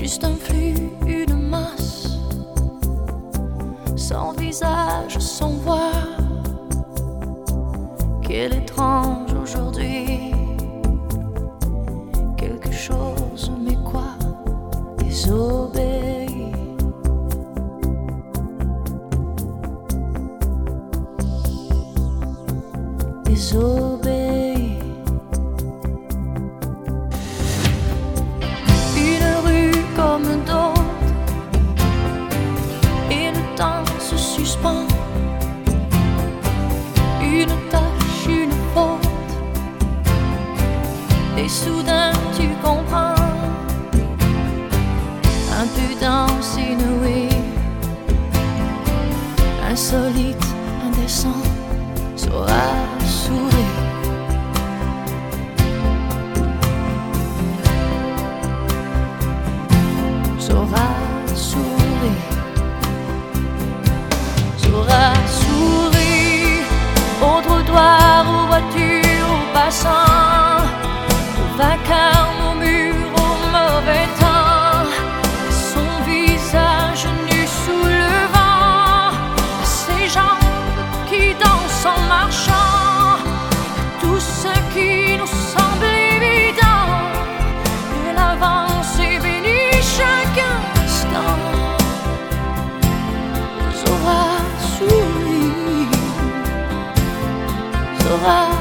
juste un flux, une masse, sans visage, sans voix. Quel étrange aujourd'hui, quelque chose, mais quoi, désobéit. Désobéit. Une rue comme d'autres, et le temps se suspend. Une tâche, une faute, et soudain tu comprends. Impudence inouïe, insolite, indécent, saura sourire. Saura sourire. Saura sourire au trottoir, aux voitures, aux passants, aux vacarmes, aux murs, au mauvais temps. Son visage nu sous le vent, ses jambes qui dansent en marchant, tout ce qui nous semble évident. Elle avance et bénit chaque instant. Saura sourire. Saura